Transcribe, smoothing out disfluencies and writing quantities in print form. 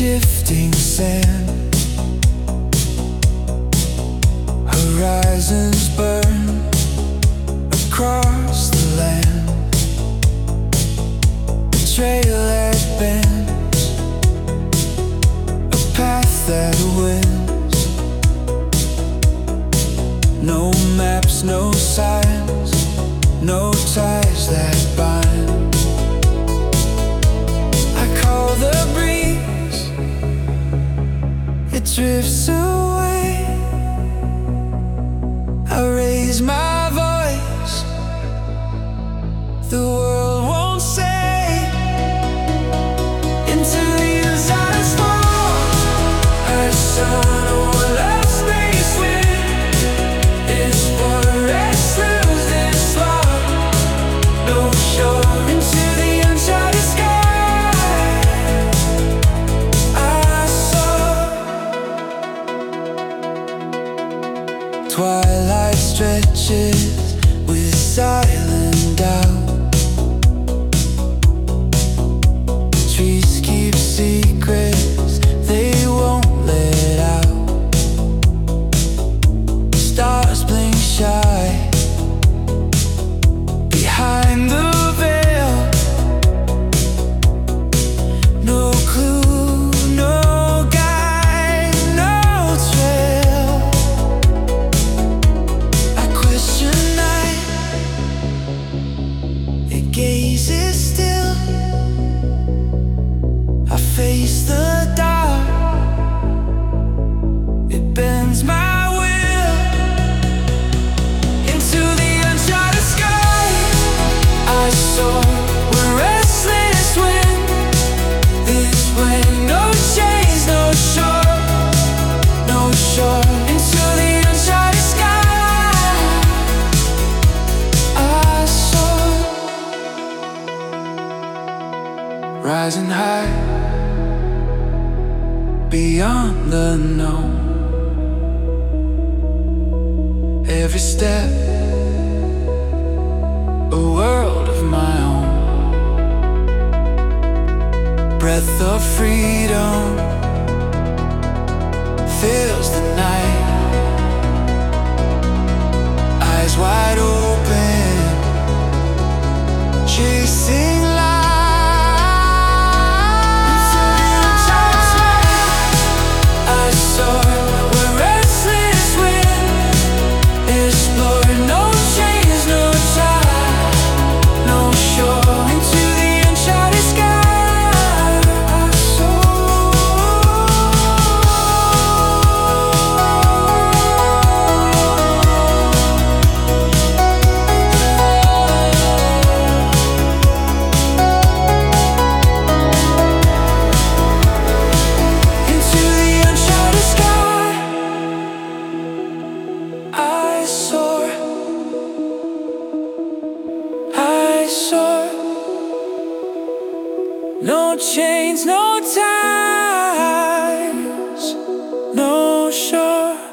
shifting sand. Horizons burn across the land. A trail that bends, a path that wins. No maps, no signs, no ties that bind. I call the breeze, it drifts away. I raise my voice, the world won't say. Into the inside storm, a sun or last space wind is forest through this love. No shore into the uncharted sky. I saw twilight stretches with silent doubt. Trees keep secrets they won't let out. Stars blink shy behind the veil. No clue, no guide, no trail. I question night, it gazes still. I face the dark, it bends my will. Into the uncharted sky, I soar where restless wind. This way, no chains, no shore, no shore. Into the uncharted sky, I soar. Rising high beyond the known. Every step a world of my own. Breath of freedom fills the night. Eyes wide open, chasing light. I soar where restless wind explore. No chains, no tie, no shore. Into the uncharted sky, I soar. Into the uncharted sky, I soar. I soar. No chains, no ties, no shore.